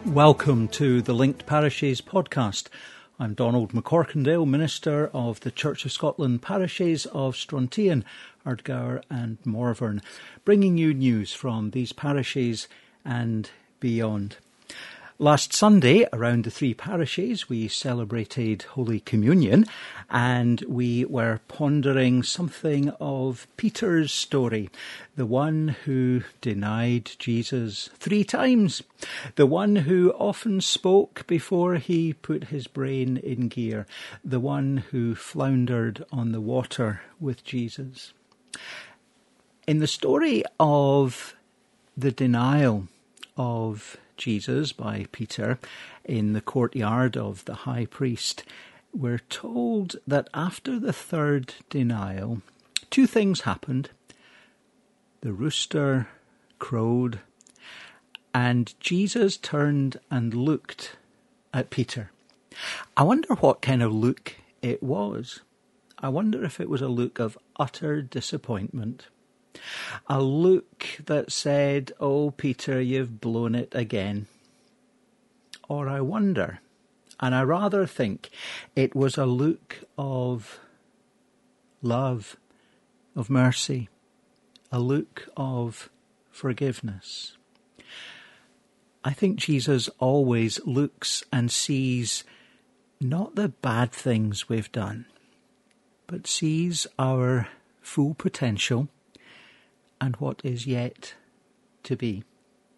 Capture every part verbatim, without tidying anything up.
Welcome to the Linked Parishes podcast. I'm Donald McCorkindale, Minister of the Church of Scotland parishes of Strontian, Ardgour and Morvern, bringing you news from these parishes and beyond. Last Sunday, around the three parishes, we celebrated Holy Communion, and we were pondering something of Peter's story, the one who denied Jesus three times, the one who often spoke before he put his brain in gear, the one who floundered on the water with Jesus. In the story of the denial of Jesus by Peter in the courtyard of the high priest, we're told that after the third denial, two things happened. The rooster crowed, and Jesus turned and looked at Peter. I wonder what kind of look it was. I wonder if it was a look of utter disappointment. A look that said, "Oh, Peter, you've blown it again." Or I wonder, and I rather think it was a look of love, of mercy, a look of forgiveness. I think Jesus always looks and sees not the bad things we've done, but sees our full potential and what is yet to be.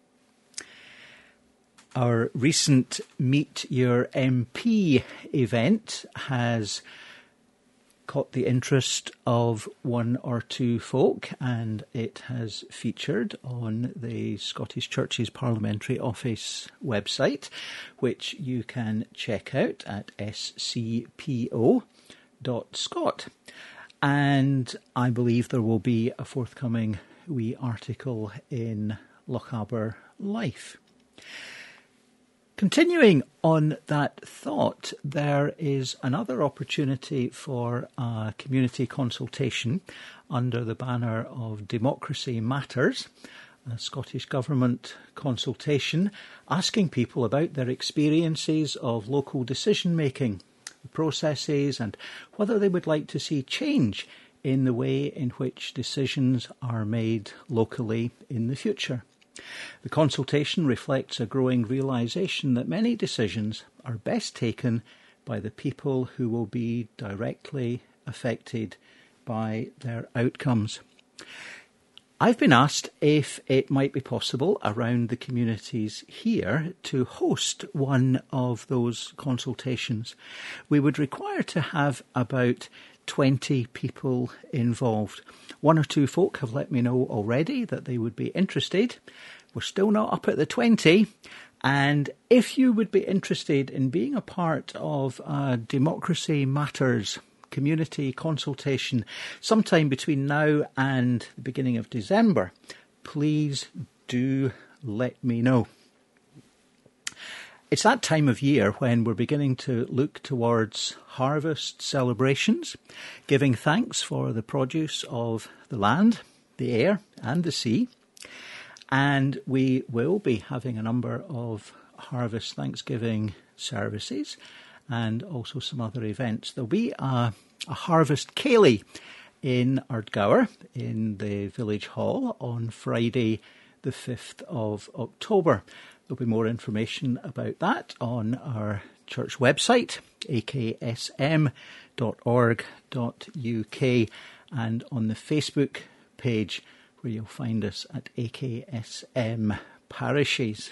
Our recent Meet Your M P event has caught the interest of one or two folk, and it has featured on the Scottish Church's Parliamentary Office website, which you can check out at s c p o dot scot. And I believe there will be a forthcoming wee article in Lochaber Life. Continuing on that thought, there is another opportunity for a community consultation under the banner of Democracy Matters, a Scottish Government consultation asking people about their experiences of local decision-making processes and whether they would like to see change in the way in which decisions are made locally in the future. The consultation reflects a growing realisation that many decisions are best taken by the people who will be directly affected by their outcomes. I've been asked if it might be possible around the communities here to host one of those consultations. We would require to have about twenty people involved. One or two folk have let me know already that they would be interested. We're still not up at the twenty. And if you would be interested in being a part of a Democracy Matters community consultation sometime between now and the beginning of December, please do let me know. It's that time of year when we're beginning to look towards harvest celebrations, giving thanks for the produce of the land, the air and the sea. And we will be having a number of harvest Thanksgiving services and also some other events. There'll be a, a harvest ceilidh in Ardgour in the village hall on Friday the fifth of October. There'll be more information about that on our church website, a k s m dot org dot u k, and on the Facebook page where you'll find us at A K S M Parishes.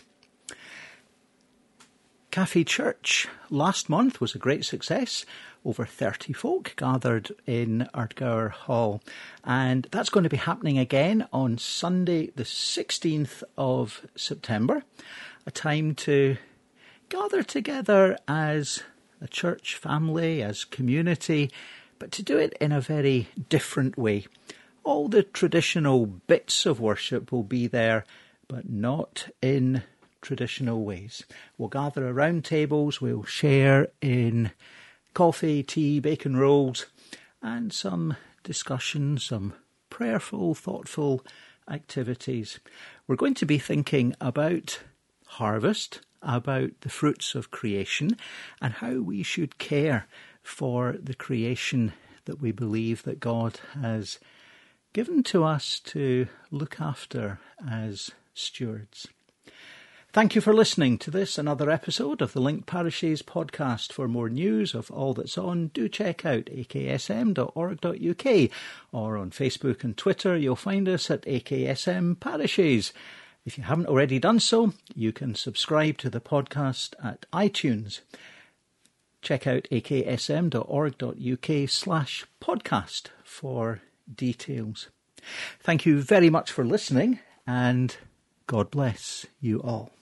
Cafe Church last month was a great success. Over thirty folk gathered in Ardgour Hall. And that's going to be happening again on Sunday the sixteenth of September. A time to gather together as a church family, as community, but to do it in a very different way. All the traditional bits of worship will be there, but not in traditional ways. We'll gather around tables, we'll share in coffee, tea, bacon rolls, and some discussion, some prayerful, thoughtful activities. We're going to be thinking about harvest about the fruits of creation and how we should care for the creation that we believe that God has given to us to look after as stewards. Thank you for listening to this, another episode of the Linked Parishes podcast. For more news of all that's on, do check out a k s m dot org dot u k, or on Facebook and Twitter you'll find us at A K S M Parishes. If you haven't already done so, you can subscribe to the podcast at iTunes. Check out a k s m dot org dot u k slash podcast for details. Thank you very much for listening, and God bless you all.